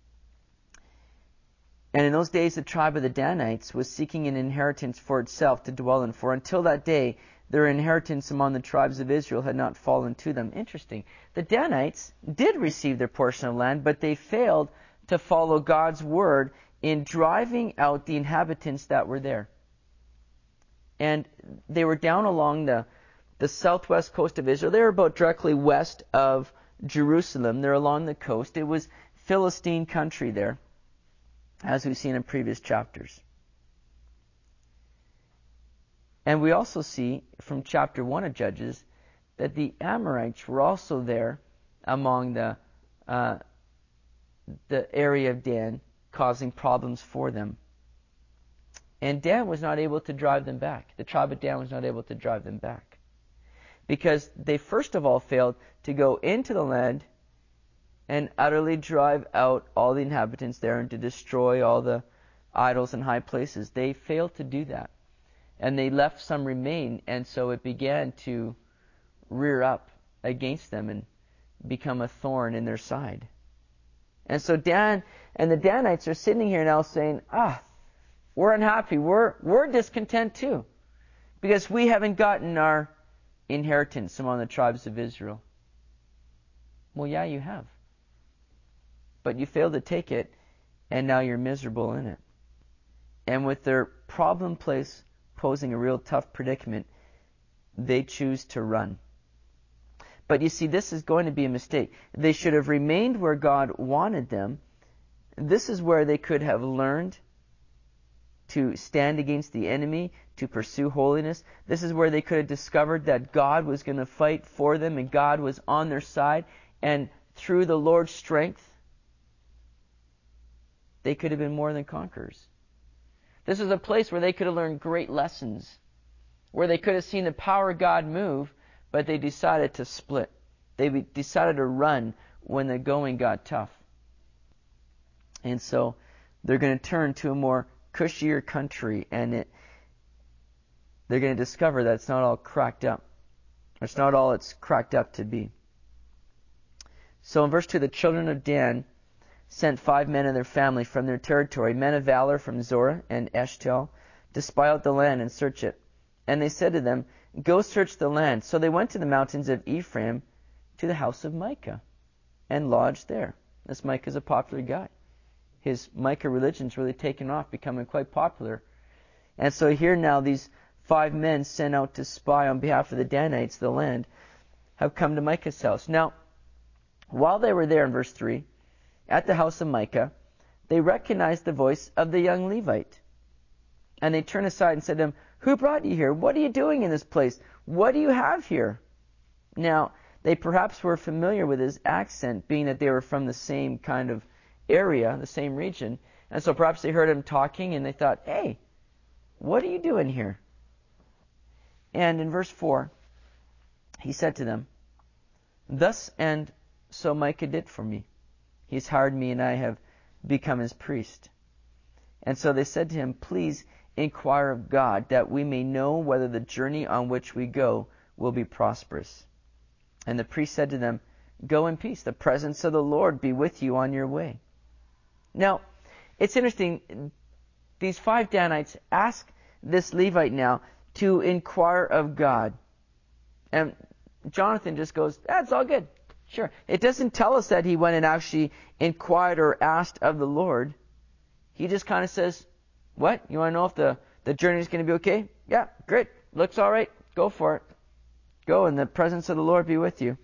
Speaker 1: And in those days, the tribe of the Danites was seeking an inheritance for itself to dwell in. For until that day, their inheritance among the tribes of Israel had not fallen to them. Interesting. The Danites did receive their portion of land, but they failed to follow God's word in driving out the inhabitants that were there. And they were down along the, the southwest coast of Israel. They were about directly west of Jerusalem. They're along the coast. It was Philistine country there, as we've seen in previous chapters. And we also see from chapter one of Judges that the Amorites were also there among the uh, the area of Dan, causing problems for them. And Dan was not able to drive them back. The tribe of Dan was not able to drive them back. Because they first of all failed to go into the land and utterly drive out all the inhabitants there and to destroy all the idols and high places. They failed to do that. And they left some remain, and so it began to rear up against them and become a thorn in their side. And so Dan and the Danites are sitting here now saying, ah, we're unhappy. We're, we're discontent too. Because we haven't gotten our inheritance among the tribes of Israel. Well, yeah, you have. But you failed to take it, and now you're miserable in it. And with their problem place posing a real tough predicament, they choose to run. But you see, this is going to be a mistake. They should have remained where God wanted them. This is where they could have learned to stand against the enemy, to pursue holiness. This is where they could have discovered that God was going to fight for them and God was on their side. And through the Lord's strength, they could have been more than conquerors. This is a place where they could have learned great lessons, where they could have seen the power of God move, but they decided to split. They decided to run when the going got tough. And so they're going to turn to a more cushier country, and it, they're going to discover that it's not all cracked up. It's not all it's cracked up to be. So in verse two, the children of Dan sent five men of their family from their territory, men of valor from Zorah and Eshtaol, to spy out the land and search it. And they said to them, go search the land. So they went to the mountains of Ephraim to the house of Micah and lodged there. This Micah is a popular guy. His Micah religion's really taken off, becoming quite popular. And so here now these five men sent out to spy on behalf of the Danites, the land, have come to Micah's house. Now, while they were there in verse three, at the house of Micah, they recognized the voice of the young Levite. And they turned aside and said to him, who brought you here? What are you doing in this place? What do you have here? Now, they perhaps were familiar with his accent, being that they were from the same kind of area, the same region. And so perhaps they heard him talking and they thought, hey, what are you doing here? And in verse four, he said to them, thus and so Micah did for me. He's hired me and I have become his priest. And so they said to him, please inquire of God that we may know whether the journey on which we go will be prosperous. And the priest said to them, go in peace. The presence of the Lord be with you on your way. Now, it's interesting. These five Danites ask this Levite now to inquire of God. And Jonathan just goes, that's all good. Sure. It doesn't tell us that he went and actually inquired or asked of the Lord. He just kind of says, what? You want to know if the, the journey is going to be okay? Yeah, great. Looks all right. Go for it. Go, and the presence of the Lord be with you.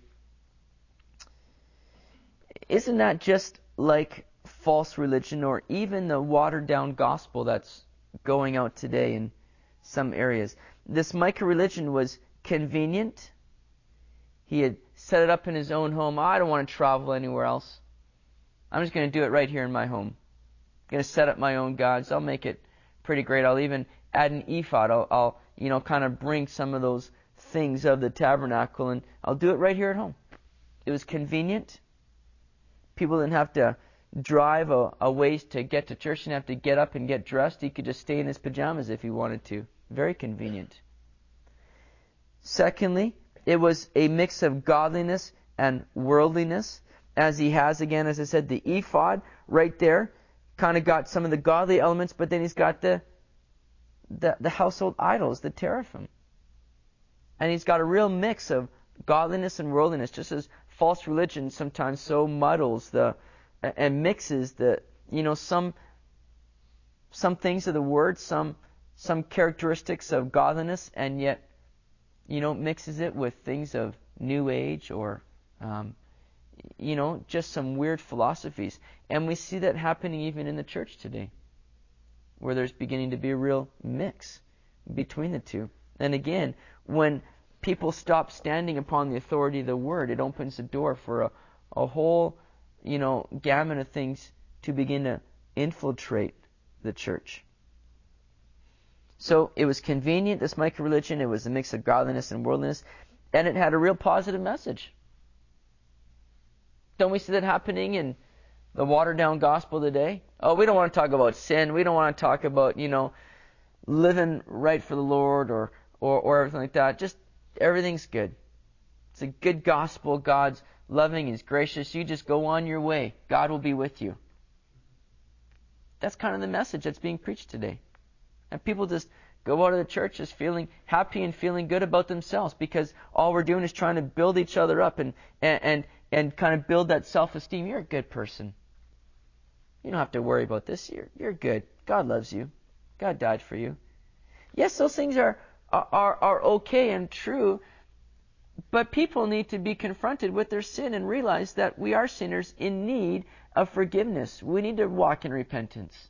Speaker 1: Isn't that just like false religion or even the watered-down gospel that's going out today in some areas? This Micah religion was convenient. He had set it up in his own home. I don't want to travel anywhere else. I'm just going to do it right here in my home. I'm going to set up my own gods. I'll make it pretty great. I'll even add an ephod. I'll, I'll, you know, kind of bring some of those things of the tabernacle, and I'll do it right here at home. It was convenient. People didn't have to drive a, a ways to get to church and have to get up and get dressed. He could just stay in his pajamas if he wanted to. Very convenient. Secondly, it was a mix of godliness and worldliness, as he has, again, as I said, the ephod right there, kind of got some of the godly elements, but then he's got the, the, the household idols, the teraphim. And he's got a real mix of godliness and worldliness, just as false religion sometimes so muddles the and mixes the, you know, some some things of the word, some some characteristics of godliness, and yet, you know, mixes it with things of New Age or, um, you know, just some weird philosophies. And we see that happening even in the church today, where there's beginning to be a real mix between the two. And again, when people stop standing upon the authority of the Word, it opens the door for a, a whole, you know, gamut of things to begin to infiltrate the church. So it was convenient, this micro-religion. It was a mix of godliness and worldliness, and it had a real positive message. Don't we see that happening in the watered-down gospel today? Oh, we don't want to talk about sin. We don't want to talk about, you know, living right for the Lord or, or, or everything like that. Just everything's good. It's a good gospel. God's loving. He's gracious. You just go on your way. God will be with you. That's kind of the message that's being preached today. And people just go out of the church just feeling happy and feeling good about themselves, because all we're doing is trying to build each other up and, and, and, and kind of build that self-esteem. You're a good person. You don't have to worry about this. You're, you're good. God loves you. God died for you. Yes, those things are, are, are okay and true, but people need to be confronted with their sin and realize that we are sinners in need of forgiveness. We need to walk in repentance.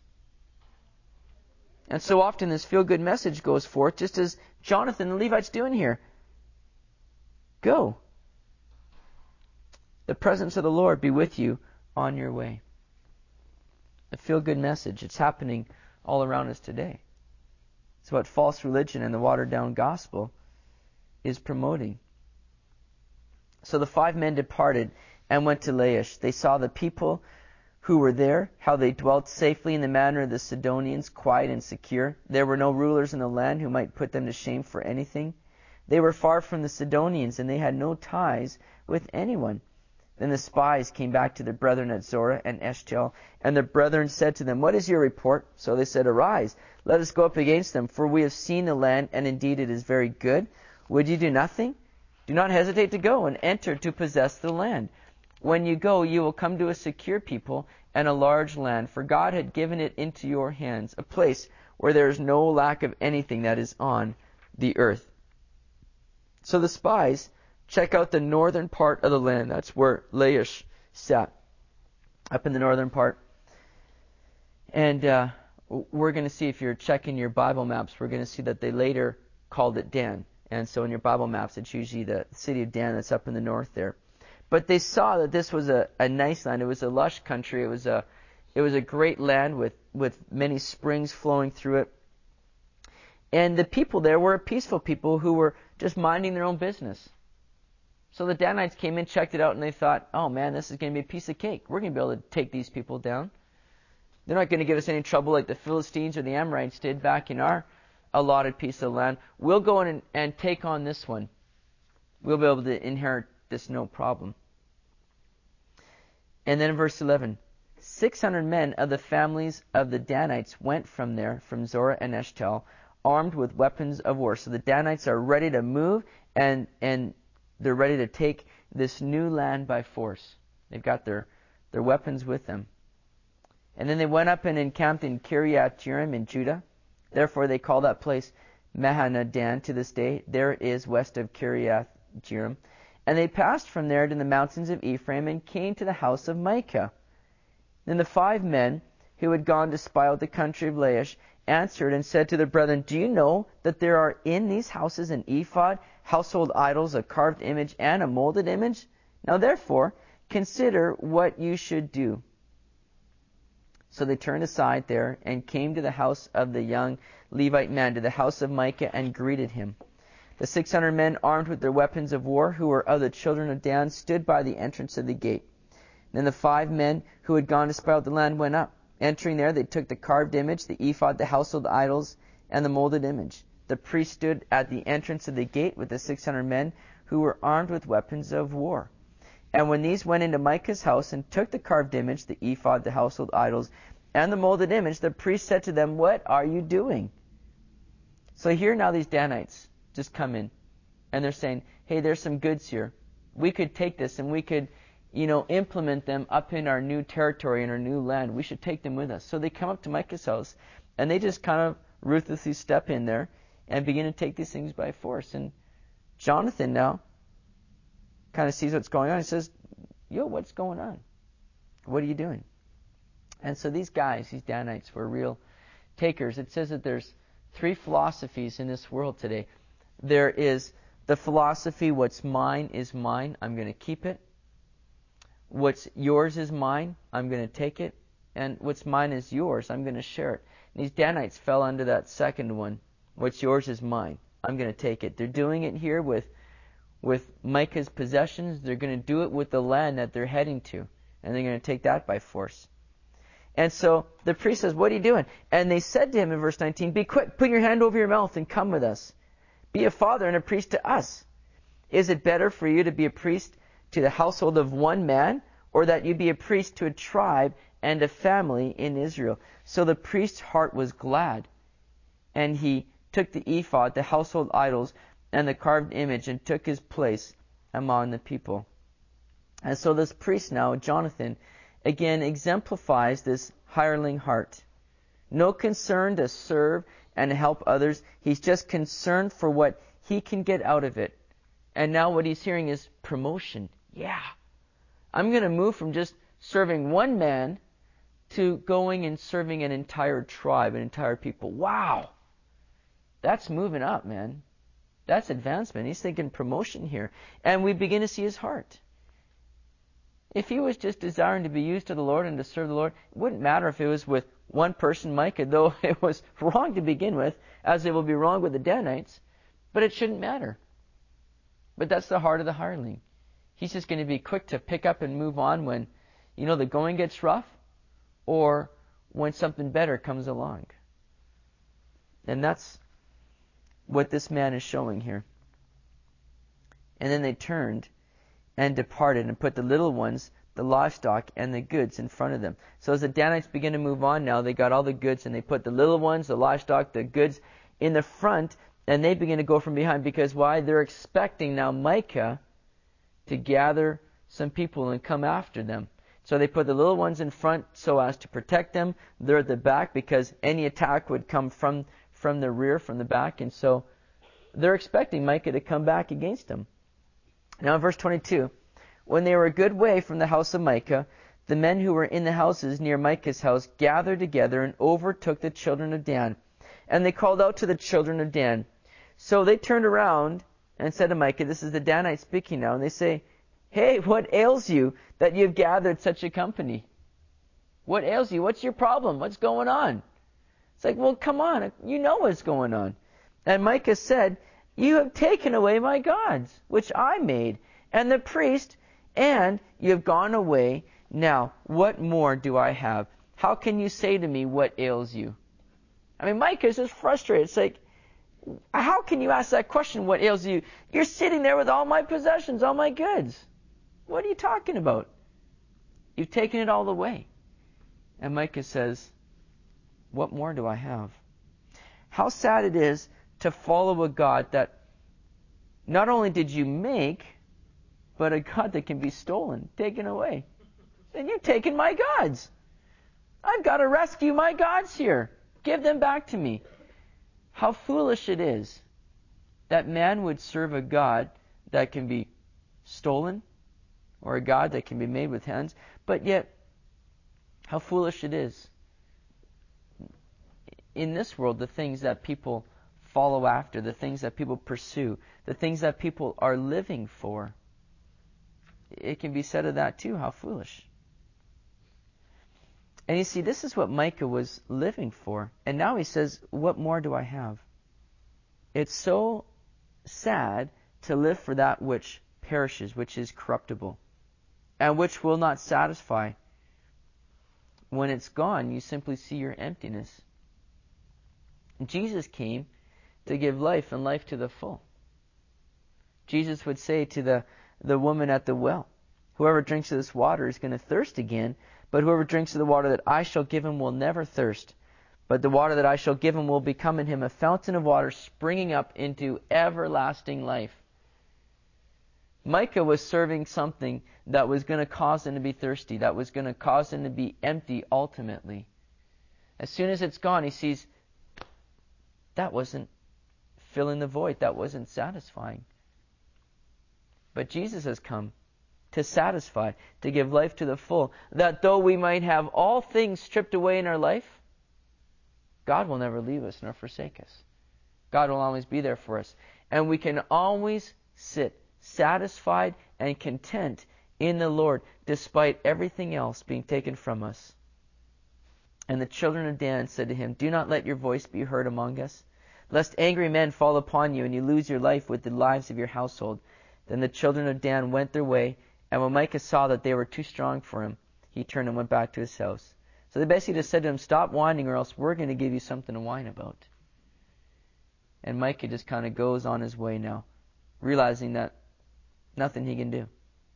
Speaker 1: And so often this feel-good message goes forth, just as Jonathan and the Levites doing here. Go. The presence of the Lord be with you on your way. The feel-good message. It's happening all around us today. It's what false religion and the watered-down gospel is promoting. So the five men departed and went to Laish. They saw the people who were there, how they dwelt safely in the manner of the Sidonians, quiet and secure. There were no rulers in the land who might put them to shame for anything. They were far from the Sidonians, and they had no ties with anyone. Then the spies came back to their brethren at Zorah and Eshtaol, and the brethren said to them, "What is your report?" So they said, "Arise, let us go up against them, for we have seen the land, and indeed it is very good. Would you do nothing? Do not hesitate to go and enter to possess the land. When you go, you will come to a secure people and a large land, for God had given it into your hands, a place where there is no lack of anything that is on the earth." So the spies check out the northern part of the land. That's where Laish sat, up in the northern part. And uh, we're going to see, if you're checking your Bible maps, we're going to see that they later called it Dan. And so in your Bible maps, it's usually the city of Dan that's up in the north there. But they saw that this was a, a nice land. It was a lush country. It was a it was a great land with, with many springs flowing through it. And the people there were a peaceful people who were just minding their own business. So the Danites came in, checked it out, and they thought, oh man, this is going to be a piece of cake. We're going to be able to take these people down. They're not going to give us any trouble like the Philistines or the Amorites did back in our allotted piece of land. We'll go in and, and take on this one. We'll be able to inherit this no problem. And then in verse eleven, six hundred men of the families of the Danites went from there, from Zorah and Eshtaol, armed with weapons of war. So the Danites are ready to move, and and they're ready to take this new land by force. They've got their, their weapons with them. And then they went up and encamped in Kiriath Jearim in Judah. Therefore they call that place Mahanadan to this day. There it is west of Kiriath Jearim. And they passed from there to the mountains of Ephraim and came to the house of Micah. Then the five men who had gone to spy out the country of Laish answered and said to their brethren, "Do you know that there are in these houses an ephod, household idols, a carved image, and a molded image? Now therefore, consider what you should do." So they turned aside there and came to the house of the young Levite man, to the house of Micah, and greeted him. The six hundred men, armed with their weapons of war, who were of the children of Dan, stood by the entrance of the gate. Then the five men who had gone to spy out the land went up. Entering there, they took the carved image, the ephod, the household idols, and the molded image. The priest stood at the entrance of the gate with the six hundred men who were armed with weapons of war. And when these went into Micah's house and took the carved image, the ephod, the household idols, and the molded image, the priest said to them, "What are you doing?" So here now these Danites just come in, and they're saying, "Hey, there's some goods here. We could take this and we could, you know, implement them up in our new territory, in our new land. We should take them with us." So they come up to Micah's house, and they just kind of ruthlessly step in there and begin to take these things by force. And Jonathan now kind of sees what's going on. He says, "Yo, what's going on? What are you doing?" And so these guys, these Danites, were real takers. It says that there's three philosophies in this world today. There is the philosophy, what's mine is mine, I'm going to keep it. What's yours is mine, I'm going to take it. And what's mine is yours, I'm going to share it. And these Danites fell under that second one. What's yours is mine, I'm going to take it. They're doing it here with with Micah's possessions. They're going to do it with the land that they're heading to. And they're going to take that by force. And so the priest says, "What are you doing?" And they said to him in verse nineteen, "Be quick, put your hand over your mouth and come with us. Be a father and a priest to us. Is it better for you to be a priest to the household of one man, or that you be a priest to a tribe and a family in Israel?" So the priest's heart was glad, and he took the ephod, the household idols, and the carved image, and took his place among the people. And so this priest now, Jonathan, again exemplifies this hireling heart. No concern to serve and help others. He's just concerned for what he can get out of it. And now what he's hearing is promotion. Yeah, I'm going to move from just serving one man to going and serving an entire tribe, an entire people. Wow, that's moving up, man. That's advancement. He's thinking promotion here. And we begin to see his heart. If he was just desiring to be used to the Lord and to serve the Lord, it wouldn't matter if it was with one person, Micah, though it was wrong to begin with, as it will be wrong with the Danites, but it shouldn't matter. But that's the heart of the hireling. He's just going to be quick to pick up and move on when, you know, the going gets rough, or when something better comes along. And that's what this man is showing here. And then they turned and departed, and put the little ones, the livestock, and the goods in front of them. So as the Danites begin to move on now, they got all the goods, and they put the little ones, the livestock, the goods in the front, and they begin to go from behind. Because why? They're expecting now Micah to gather some people and come after them. So they put the little ones in front so as to protect them. They're at the back because any attack would come from, from the rear, from the back. And so they're expecting Micah to come back against them. Now in verse twenty-two, when they were a good way from the house of Micah, the men who were in the houses near Micah's house gathered together and overtook the children of Dan. And they called out to the children of Dan. So they turned around and said to Micah, this is the Danites speaking now, and they say, "Hey, what ails you that you've gathered such a company? What ails you? What's your problem? What's going on?" It's like, well, come on, you know what's going on. And Micah said, "You have taken away my gods, which I made, and the priest, and you have gone away. Now, what more do I have? How can you say to me, what ails you?" I mean, Micah is just frustrated. It's like, how can you ask that question, what ails you? You're sitting there with all my possessions, all my goods. What are you talking about? You've taken it all away. And Micah says, what more do I have? How sad it is to follow a God that not only did you make, but a God that can be stolen, taken away. And you've taken my gods. I've got to rescue my gods here. Give them back to me. How foolish it is that man would serve a God that can be stolen, or a God that can be made with hands, but yet how foolish it is. In this world, the things that people follow after, the things that people pursue, the things that people are living for, it can be said of that too, how foolish. And you see, this is what Micah was living for. And now he says, what more do I have? It's so sad to live for that which perishes, which is corruptible. and which will not satisfy. When it's gone, you simply see your emptiness. Jesus came to give life, and life to the full. Jesus would say to the, the woman at the well, whoever drinks of this water is going to thirst again, but whoever drinks of the water that I shall give him will never thirst. But the water that I shall give him will become in him a fountain of water springing up into everlasting life. Micah was serving something that was going to cause him to be thirsty, that was going to cause him to be empty ultimately. As soon as it's gone, he sees, that wasn't filling the void, that wasn't satisfying. But Jesus has come to satisfy, to give life to the full, that though we might have all things stripped away in our life, God will never leave us nor forsake us. God will always be there for us. And we can always sit satisfied and content in the Lord, despite everything else being taken from us. And the children of Dan said to him, do not let your voice be heard among us, lest angry men fall upon you, and you lose your life with the lives of your household. Then the children of Dan went their way, and when Micah saw that they were too strong for him, he turned and went back to his house. So they basically just said to him, stop whining, or else we're going to give you something to whine about. And Micah just kind of goes on his way now, realizing that nothing he can do.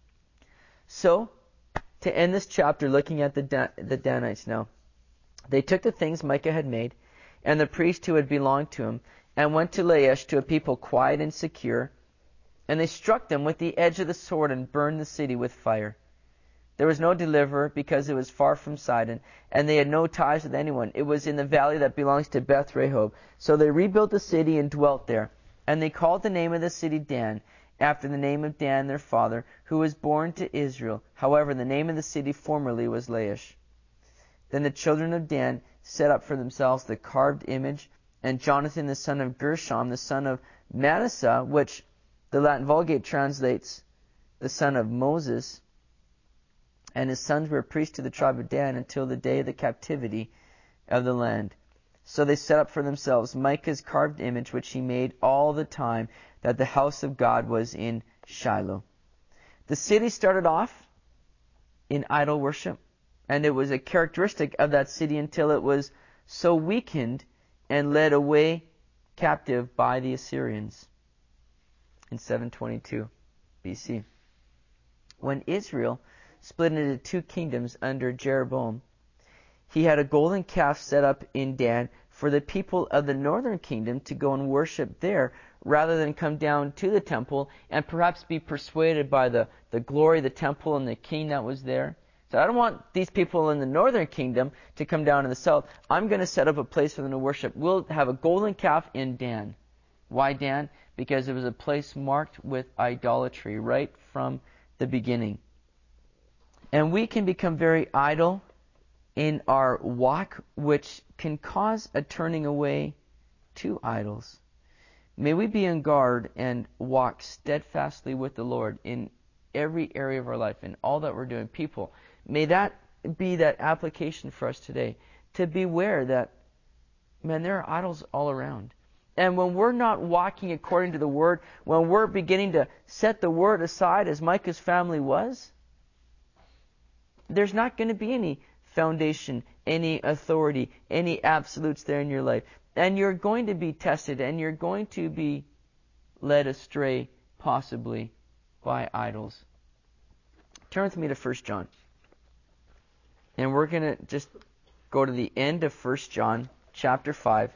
Speaker 1: So, to end this chapter, looking at the Dan- the Danites now, they took the things Micah had made, and the priest who had belonged to him, and went to Laish, to a people quiet and secure, and they struck them with the edge of the sword and burned the city with fire. There was no deliverer, because it was far from Sidon, and they had no ties with anyone. It was in the valley that belongs to Beth Rehob. So they rebuilt the city and dwelt there. And they called the name of the city Dan, after the name of Dan their father, who was born to Israel. However, the name of the city formerly was Laish. Then the children of Dan set up for themselves the carved image, and Jonathan the son of Gershom, the son of Manasseh, which the Latin Vulgate translates the son of Moses, and his sons were priests to the tribe of Dan until the day of the captivity of the land. So they set up for themselves Micah's carved image, which he made all the time that the house of God was in Shiloh. The city started off in idol worship, and it was a characteristic of that city until it was so weakened and led away captive by the Assyrians in seven twenty-two B C. When Israel split into two kingdoms under Jeroboam, he had a golden calf set up in Dan for the people of the northern kingdom to go and worship there, rather than come down to the temple and perhaps be persuaded by the, the glory of the temple and the king that was there. So I don't want these people in the northern kingdom to come down in the south. I'm going to set up a place for them to worship. We'll have a golden calf in Dan. Why Dan? Because it was a place marked with idolatry right from the beginning. And we can become very idle in our walk, which can cause a turning away to idols. May we be on guard and walk steadfastly with the Lord in every area of our life, in all that we're doing. People, may that be that application for us today, to beware that, man, there are idols all around. And when we're not walking according to the Word, when we're beginning to set the Word aside as Micah's family was, there's not going to be any foundation, any authority, any absolutes there in your life. And you're going to be tested, and you're going to be led astray, possibly, by idols. Turn with me to First John. And we're going to just go to the end of First John, chapter five.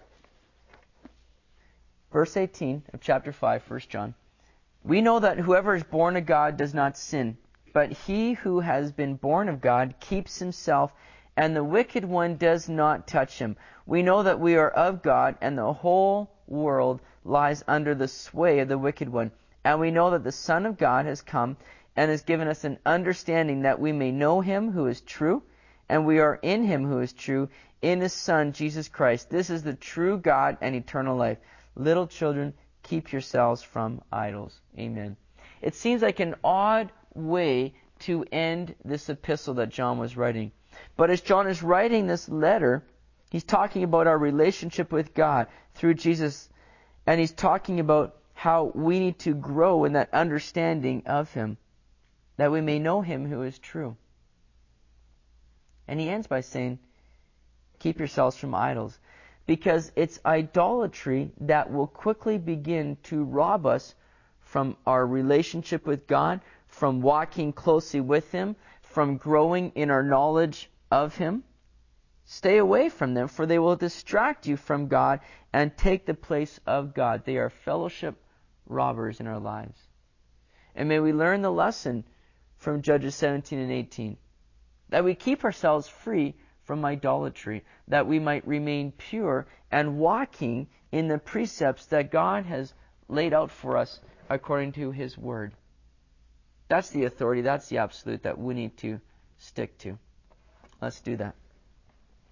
Speaker 1: Verse eighteen of chapter five, First John. We know that whoever is born of God does not sin, but he who has been born of God keeps himself, and the wicked one does not touch him. We know that we are of God, and the whole world lies under the sway of the wicked one. And we know that the Son of God has come and has given us an understanding that we may know him who is true, and we are in him who is true, in his Son, Jesus Christ. This is the true God and eternal life. Little children, keep yourselves from idols. Amen. It seems like an odd way to end this epistle that John was writing. But as John is writing this letter, he's talking about our relationship with God through Jesus, and he's talking about how we need to grow in that understanding of him. that we may know him who is true. And he ends by saying, keep yourselves from idols. Because it's idolatry that will quickly begin to rob us from our relationship with God, from walking closely with him, from growing in our knowledge of him. Stay away from them, for they will distract you from God and take the place of God. They are fellowship robbers in our lives. And may we learn the lesson from Judges seventeen and eighteen, that we keep ourselves free from idolatry, that we might remain pure and walking in the precepts that God has laid out for us according to his word. That's the authority, that's the absolute that we need to stick to. Let's do that.